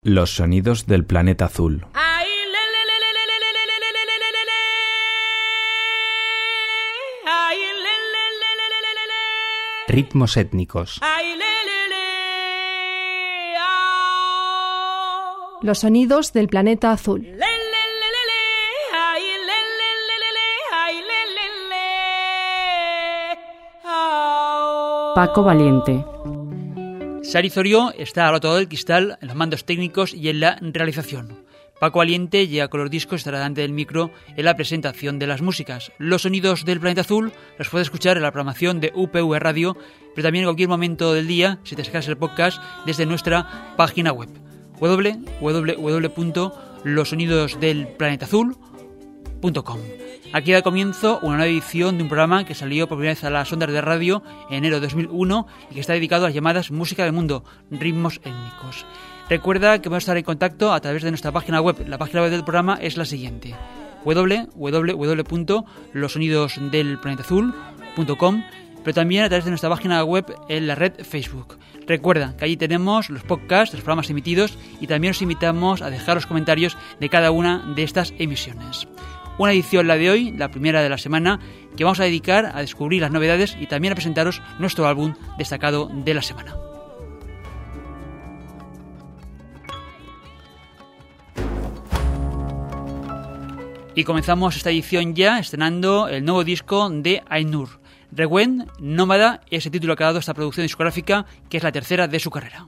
Los sonidos del planeta azul. Ritmos étnicos. Los sonidos del planeta azul. Paco Valiente. Sari Zorio está al otro lado del cristal, en los mandos técnicos y en la realización. Paco Valiente llega con los discos y estará delante del micro en la presentación de las músicas. Los sonidos del planeta azul los puedes escuchar en la programación de UPV Radio, pero también en cualquier momento del día si te descargas el podcast desde nuestra página web www.losonidosdelplanetazul.com. Aquí da comienzo una nueva edición de un programa que salió por primera vez a las ondas de radio en enero de 2001 y que está dedicado a las llamadas música del mundo, ritmos étnicos. Recuerda que podemos estar en contacto a través de nuestra página web. La página web del programa es la siguiente: www.losonidosdelplanetazul.com, pero también a través de nuestra página web en la red Facebook. Recuerda que allí tenemos los podcasts, los programas emitidos, y también os invitamos a dejar los comentarios de cada una de estas emisiones. Una edición, la de hoy, la primera de la semana, que vamos a dedicar a descubrir las novedades y también a presentaros nuestro álbum destacado de la semana. Y comenzamos esta edición ya estrenando el nuevo disco de Ainur. Rewen, Nómada, es el título que ha dado esta producción discográfica, que es la tercera de su carrera.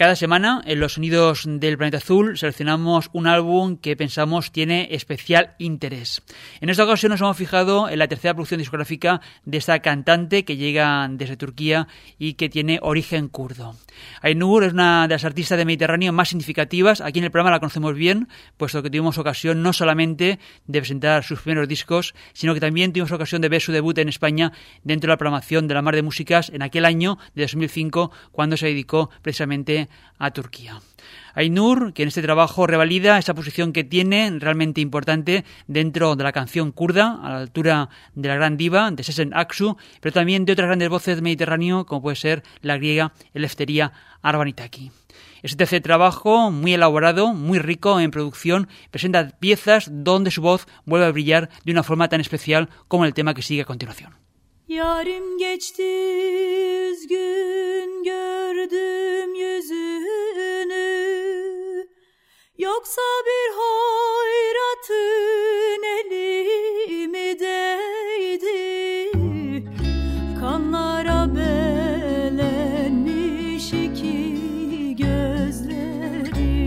Cada semana, en los Sonidos del Planeta Azul, seleccionamos un álbum que pensamos tiene especial interés. En esta ocasión nos hemos fijado en la tercera producción discográfica de esta cantante que llega desde Turquía y que tiene origen kurdo. Aynur es una de las artistas de Mediterráneo más significativas. Aquí en el programa la conocemos bien, puesto que tuvimos ocasión no solamente de presentar sus primeros discos, sino que también tuvimos ocasión de ver su debut en España dentro de la programación de La Mar de Músicas en aquel año de 2005, cuando se dedicó precisamente a Turquía. Aynur, que en este trabajo revalida esa posición que tiene realmente importante dentro de la canción kurda, a la altura de la gran diva de Sezen Aksu, pero también de otras grandes voces del Mediterráneo, como puede ser la griega Eleftheria Arvanitaki. Este tercer trabajo, muy elaborado, muy rico en producción, presenta piezas donde su voz vuelve a brillar de una forma tan especial como el tema que sigue a continuación. Yarim geçti üzgün gördüm yüzünü, yoksa bir hoyratın eli mi değdi, kanlara belenmiş iki gözleri,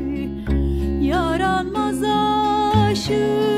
yaranmaz aşığın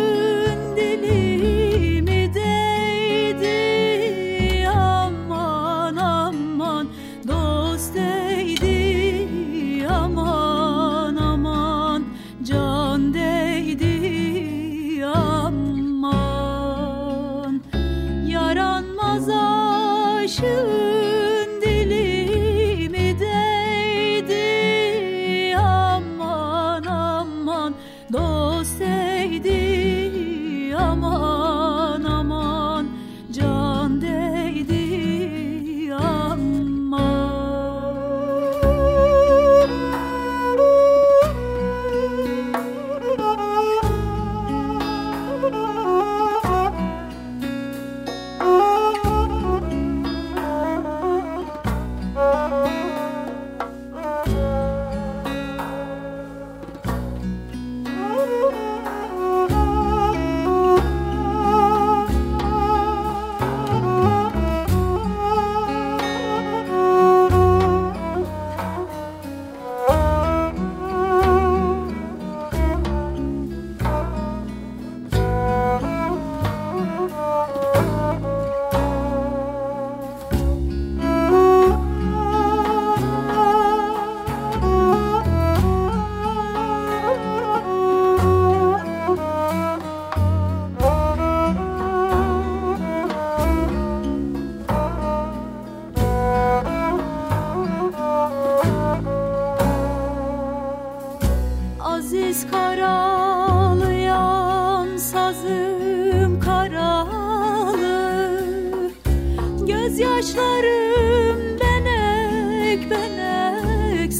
Gözyaşlarım benek benek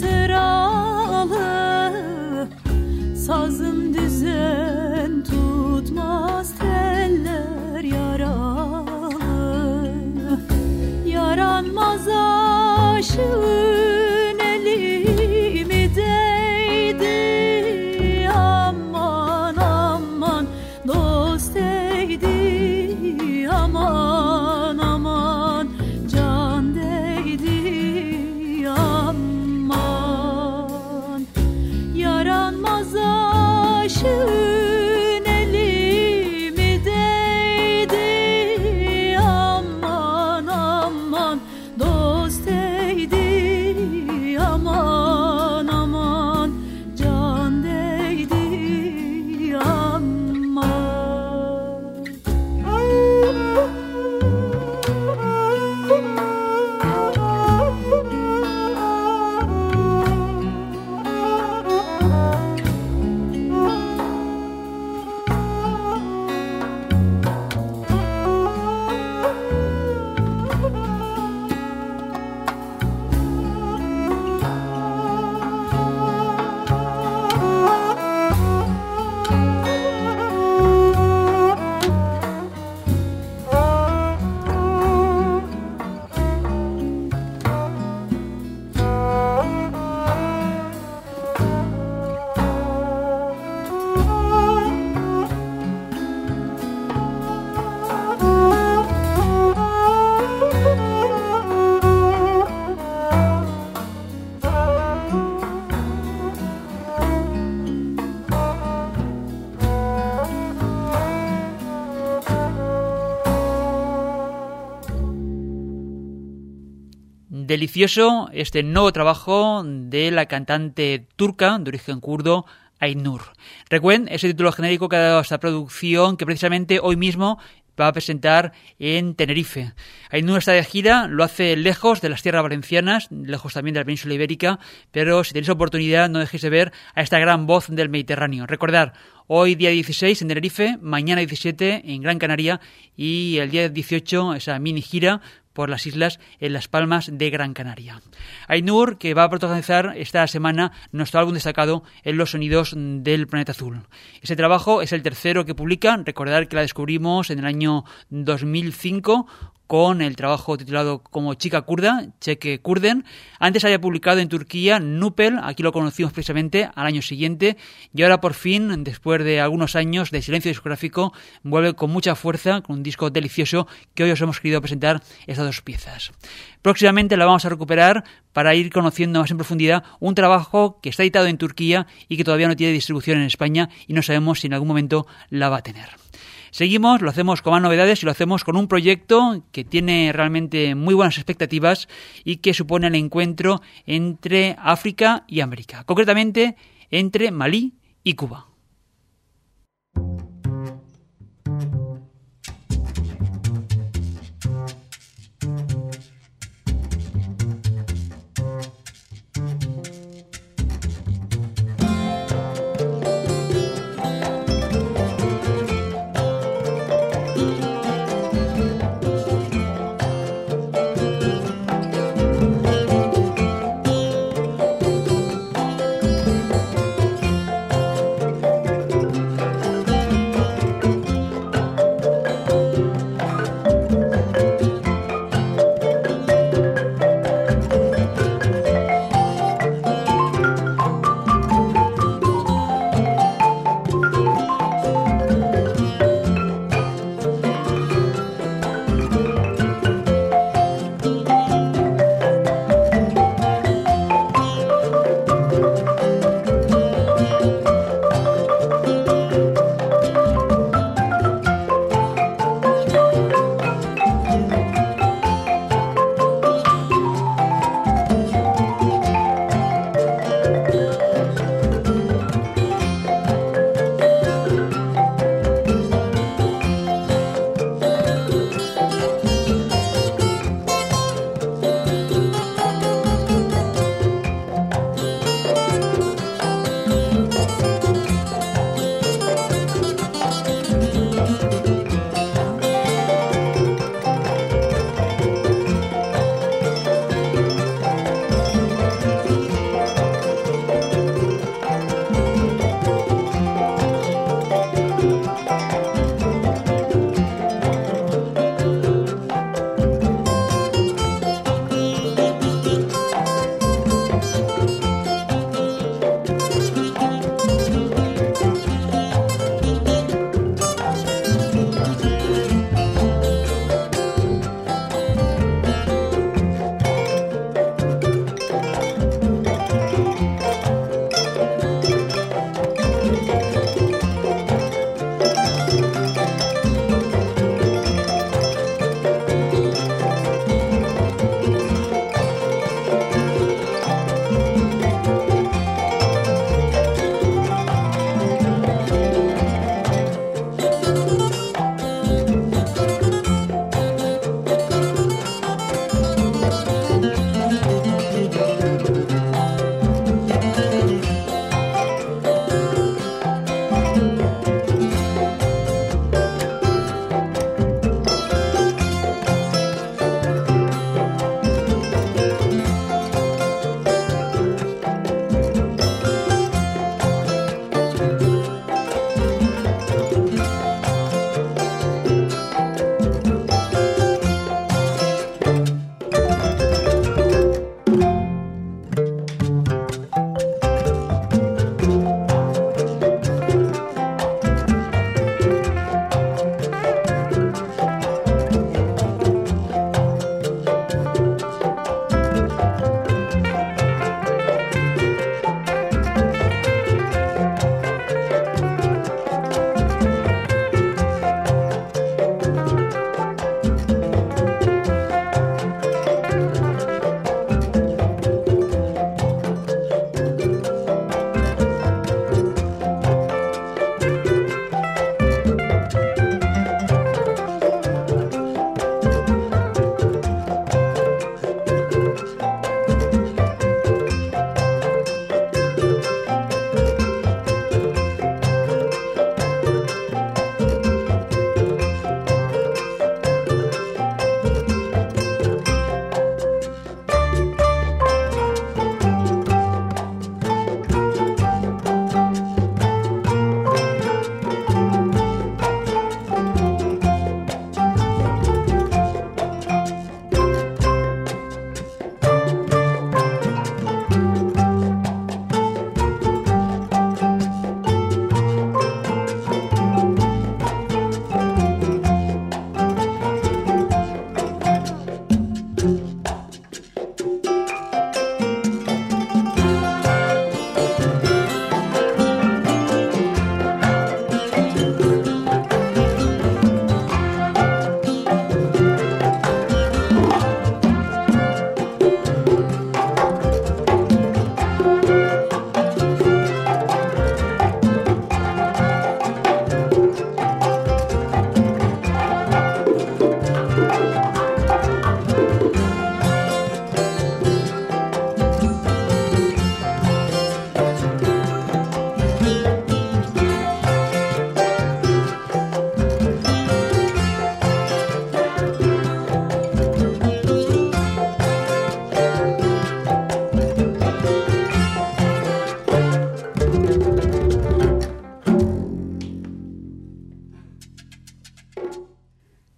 sıralı, sazım düzen tutmaz, teller yaralı, yaranmaz aşığın eli mi değdi, aman aman dost değdi, aman aman can Delicioso este nuevo trabajo de la cantante turca de origen kurdo, Aynur. Recuerden ese título genérico que ha dado esta producción, que precisamente hoy mismo va a presentar en Tenerife. Aynur está de gira, lo hace lejos de las tierras valencianas, lejos también de la península ibérica, pero si tenéis oportunidad no dejéis de ver a esta gran voz del Mediterráneo. Recordad, hoy día 16 en Tenerife, mañana 17 en Gran Canaria y el día 18 esa mini gira por las islas en Las Palmas de Gran Canaria. Aynur, que va a protagonizar esta semana nuestro álbum destacado en los sonidos del planeta azul. Ese trabajo es el tercero que publica. Recordad que la descubrimos en el año 2005 con el trabajo titulado como Chica Kurda, Çeke Kurden. Antes había publicado en Turquía Nupel, aquí lo conocimos precisamente al año siguiente, y ahora por fin, después de algunos años de silencio discográfico, vuelve con mucha fuerza, con un disco delicioso que hoy os hemos querido presentar estas dos piezas. Próximamente la vamos a recuperar para ir conociendo más en profundidad un trabajo que está editado en Turquía y que todavía no tiene distribución en España y no sabemos si en algún momento la va a tener. Seguimos, lo hacemos con más novedades y lo hacemos con un proyecto que tiene realmente muy buenas expectativas y que supone el encuentro entre África y América, concretamente entre Malí y Cuba.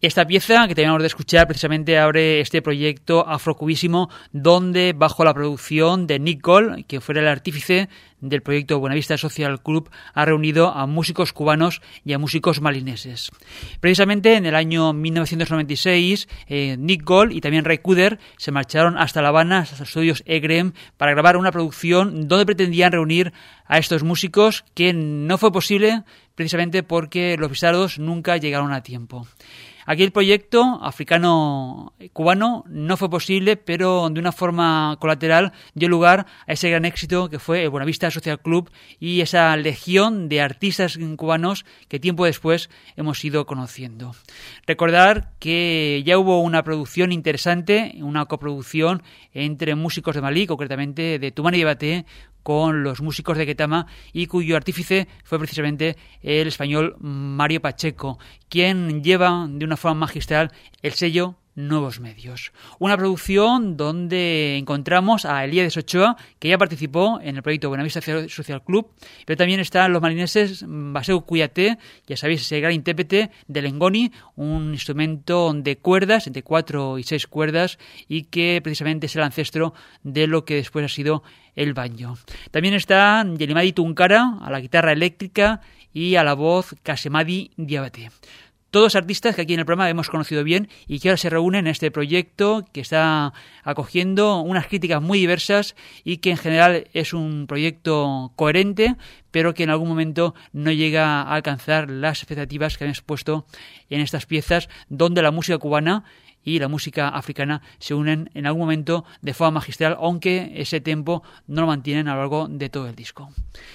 Esta pieza que terminamos de escuchar precisamente abre este proyecto afrocubísimo donde, bajo la producción de Nick Gold, que fuera el artífice del proyecto Buenavista Social Club, ha reunido a músicos cubanos y a músicos malineses. Precisamente en el año 1996, Nick Gold y también Ray Cooder se marcharon hasta La Habana, hasta los estudios EGREM, para grabar una producción donde pretendían reunir a estos músicos, que no fue posible precisamente porque los visados nunca llegaron a tiempo. Aquí el proyecto africano-cubano no fue posible, pero de una forma colateral dio lugar a ese gran éxito que fue el Buenavista Social Club y esa legión de artistas cubanos que tiempo después hemos ido conociendo. Recordar que ya hubo una producción interesante, una coproducción entre músicos de Malí, concretamente de Tumani Diabaté, con los músicos de Ketama, y cuyo artífice fue precisamente el español Mario Pacheco, quien lleva de una forma magistral el sello Nuevos Medios. Una producción donde encontramos a Elías Ochoa, que ya participó en el proyecto Buenavista Social Club, pero también están los malineses Baseu Cuyaté, ya sabéis, ese gran intérprete del engoni, un instrumento de cuerdas, entre 4 y 6 cuerdas, y que precisamente es el ancestro de lo que después ha sido el banjo. También está Yelimadi Tunkara a la guitarra eléctrica y a la voz Kasemadi Diabaté. Todos artistas que aquí en el programa hemos conocido bien y que ahora se reúnen en este proyecto que está acogiendo unas críticas muy diversas y que en general es un proyecto coherente, pero que en algún momento no llega a alcanzar las expectativas que habíamos puesto en estas piezas, donde la música cubana y la música africana se unen en algún momento de forma magistral, aunque ese tempo no lo mantienen a lo largo de todo el disco.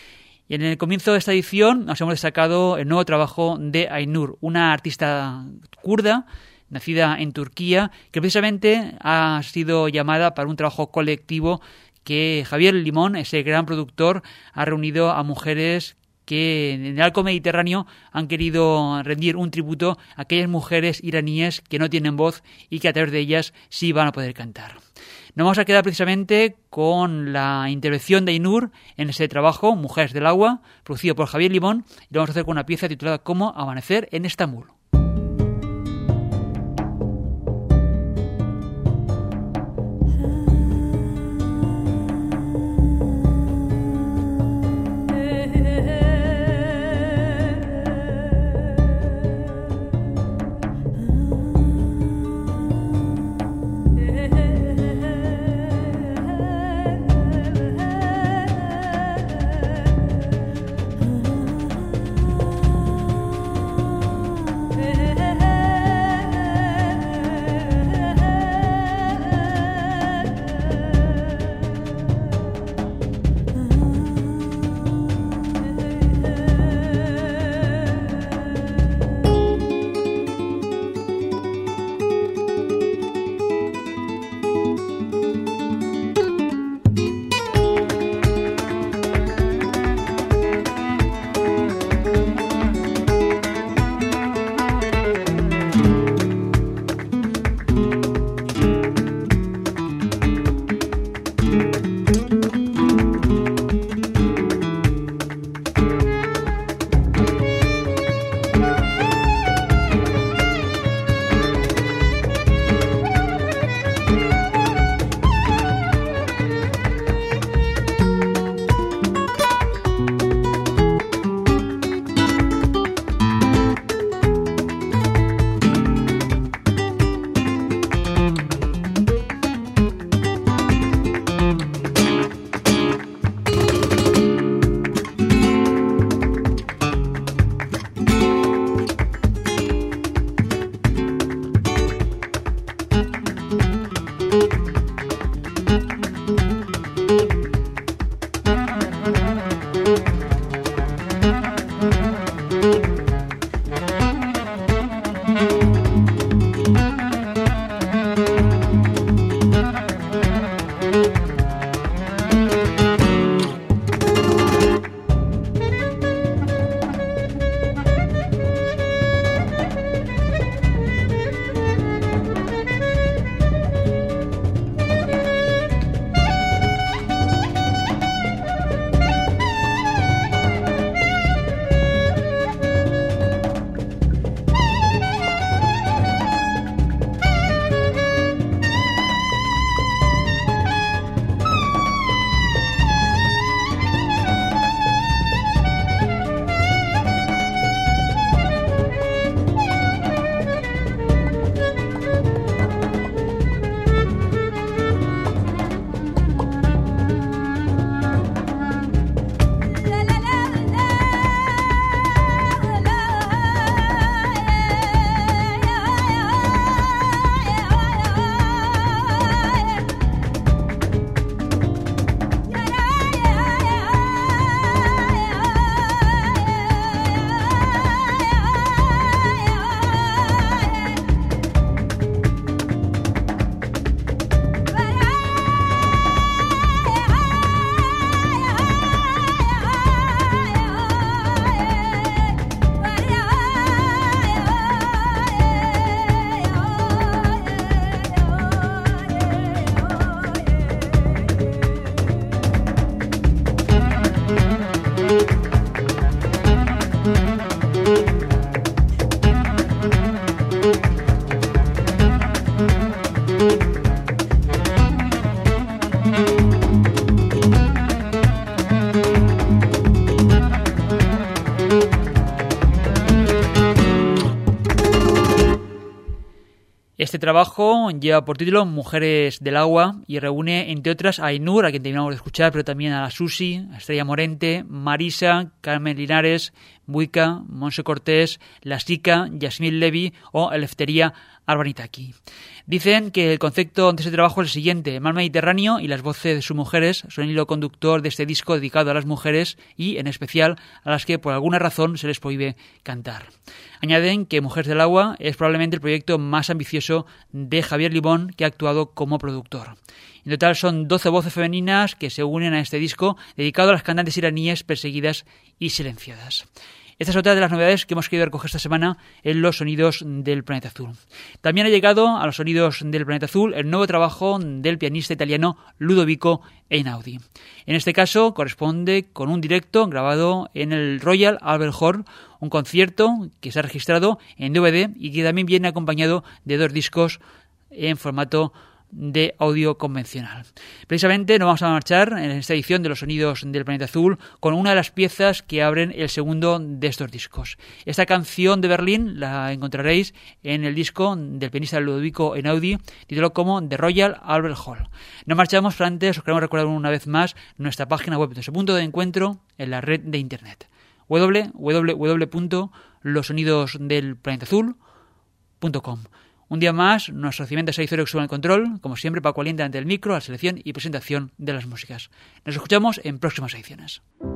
Y en el comienzo de esta edición nos hemos destacado el nuevo trabajo de Aynur, una artista kurda nacida en Turquía, que precisamente ha sido llamada para un trabajo colectivo que Javier Limón, ese gran productor, ha reunido a mujeres que en el arco mediterráneo han querido rendir un tributo a aquellas mujeres iraníes que no tienen voz y que a través de ellas sí van a poder cantar. Nos vamos a quedar precisamente con la intervención de Aynur en ese trabajo, Mujeres del Agua, producido por Javier Limón, y lo vamos a hacer con una pieza titulada Cómo amanecer en Estambul. Este trabajo lleva por título Mujeres del Agua y reúne, entre otras, a Ainhour, a quien terminamos de escuchar, pero también a la Susi, a Estrella Morente, Marisa, Carmen Linares, Buica, Monse Cortés, La Sica, Yasmín Levy o Eleftheria Arbanitaki. Dicen que el concepto de este trabajo es el siguiente: el mar Mediterráneo y las voces de sus mujeres son el hilo conductor de este disco dedicado a las mujeres y, en especial, a las que por alguna razón se les prohíbe cantar. Añaden que Mujeres del Agua es probablemente el proyecto más ambicioso de Javier Limón, que ha actuado como productor. En total son 12 voces femeninas que se unen a este disco dedicado a las cantantes iraníes perseguidas y silenciadas. Esta es otra de las novedades que hemos querido recoger esta semana en los sonidos del Planeta Azul. También ha llegado a los sonidos del Planeta Azul el nuevo trabajo del pianista italiano Ludovico Einaudi. En este caso corresponde con un directo grabado en el Royal Albert Hall, un concierto que se ha registrado en DVD y que también viene acompañado de 2 discos en formato de audio convencional. Precisamente nos vamos a marchar en esta edición de los sonidos del Planeta Azul con una de las piezas que abren el segundo de estos discos. Esta canción de Berlín la encontraréis en el disco del pianista Ludovico Einaudi, titulado como The Royal Albert Hall. Nos marchamos, pero antes os queremos recordar una vez más nuestra página web, nuestro punto de encuentro en la red de internet: www.losonidosdelplanetazul.com. Un día más, nuestro cimiento es Aizorio que sube el control, como siempre, Paco Aliente ante el micro, la selección y presentación de las músicas. Nos escuchamos en próximas ediciones.